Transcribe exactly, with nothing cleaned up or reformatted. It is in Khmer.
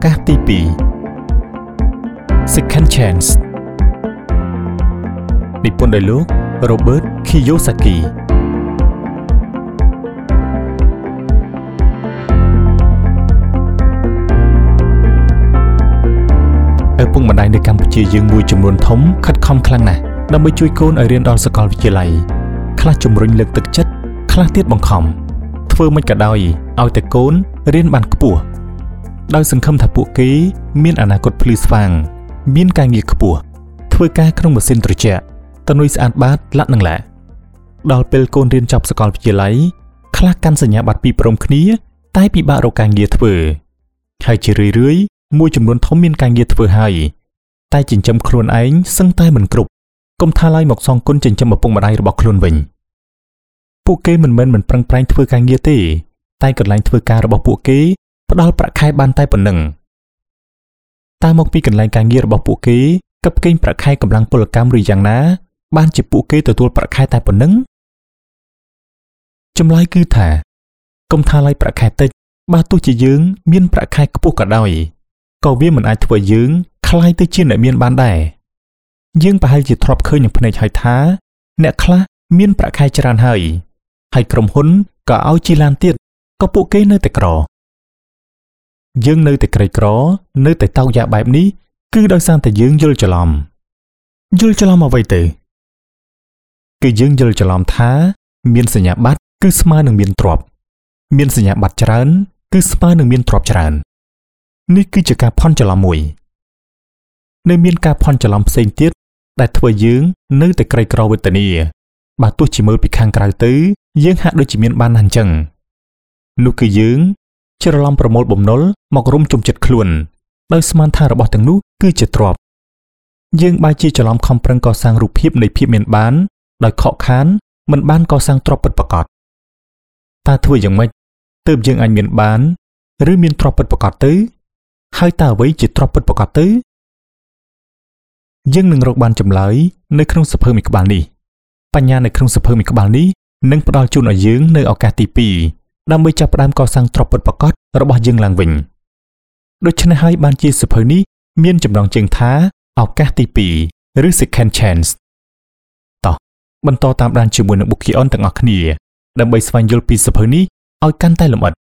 កាសទីពីរ Second Chance និពន្ធដោយលោក Robert Kiyosaki ឪពុកម្ដាយនៅកម្ពុជាយើងមួយចំនួនធំខិតខំខ្លាំងណាស់ដើម្បីជួយកូនឲ្យរៀនដល់សាកលវិទ្យាល័យខ្លះជំរុញលើកទឹកចិត្តខ្លះទៀតបង្ខំធ្វើមិនក៏ដោយឲ្យតែកូនរៀនបានខ្ពស់ដោយសង្ឃឹមថាពួកគេមានអនាគតភ្លឺស្វាងមានការងារខ្ពស់ធ្វើការក្នុងម៉ាស៊ីនត្រជាក់តនុយស្អាតបាតលាក់នឹងឡាដល់ពេលកូនរៀនចប់សាកលវិទ្យាល័យខ្លះកាន់សញ្ញាបត្រពីរព្រមគ្នាតែពិបាករកការងារធ្វើហើយជារឿយរឿយមួយចំនួនធំមានការងារធ្វើហើយតែចិញ្ចឹមខ្លួនឯងសឹងតែមិនគ្រប់កុំថាឡើយមកសងគុណចិញ្ចឹមឪពុកម្ដាយរបស់ខ្លួនវិញពួកគេមិនមែនមិនប្រឹងប្រែងធ្វើការងារទេតែកន្លែងធ្វើការរបស់ពួកគេផ្ដល់ប្រាក់ខែបានតែប៉ុណ្ណឹងតែមកពីកន្លែងការងាររបស់ពួកគេកឹបកេងប្រាក់ខែកម្លាំងពលកម្មឬយ៉ាងណាបានជាពួកគេទទួលប្រាក់ខែតែប៉ុណ្ណឹងចម្លើយគឺថាកុំថាឡើយប្រាក់ខែតិចបើទោះជាយើងមានប្រាក់ខែខ្ពស់ក៏ដោយក៏វាមិនអាចធ្វើយើងក្លាយទៅជាអ្នកមានបានដែរយើងប្រហែលជាធ្លាប់ឃើញនឹងភ្នែកហើយថាអ្នកខ្លះមានប្រាក់ខែច្រើនហើយហើយក្រុមហ៊ុនក៏ឲ្យជីឡានទៀតក៏ពួកគេនៅតែក្រយើងនៅតែក្រីក្រនៅតែតោកយ៉ាបែបនេះគឺដោយសារតែយើងយល់ច្រឡំយល់ច្រឡំអ្វីទៅគឺយើងយល់ច្រឡំថាមានសញ្ញាបត្រគឺស្មើនឹងមានទ្រព្យមានសញ្ញាបត្រច្រើនគឺស្មើនឹងមានទ្រព្យច្រើននេះគឺជាការភ័ន្តច្រឡំមួយនៅមានការភ័ន្តច្រឡំផ្សេងទៀតដែលធ្វើយើងនៅតែក្រីក្រវេទនាបើទោះជាមើលពីខាងក្រៅទៅយើងហាក់ដូចជាមានបានណាស់អញ្ចឹងនោះគឺយើងច្រឡំប្រមូលបំណុលមករុំជុំចិត្តខ្លួនដោយស្មានថារបស់ទាំងនោះគឺជាទ្រព្យយើងបែរជាច្រឡំខំប្រឹងកសាងរូបភាពនៃភាពមានបានដោយខកខានមិនបានកសាងទ្រព្យពិតប្រាកដតើធ្វើយ៉ាងម៉េចទើបយើងអាចមានបានឬមានទ្រព្យពិតប្រាកដទៅហើយតើអ្វីជាទ្រព្យពិតប្រាកដទៅយើងនឹងរកបានចម្លើយនៅក្នុងសៀវភៅមួយក្បាលនេះបញ្ញានៅក្នុងសៀវភៅមួយក្បាលនេះនឹងផ្ដល់ជូនឲ្យយើងនៅឱកាសទីពីរដើម្បីចាប់ផ្ដើមកសាងទ្រព្យពិតប្រាកដរបស់យើងឡើងវិញដូច្នេះហើយបានជាសៀវភៅនេះមានចំណងជើងថាឱកាសទីពីរឬ Second Chance តោះបន្តតាមដានជាមួយនឹង Bookie On ទាំងអស់គ្នាដើម្បីស្វែងយល់ពីសៀវភៅនេះឲ្យកាន់តែលម្អិត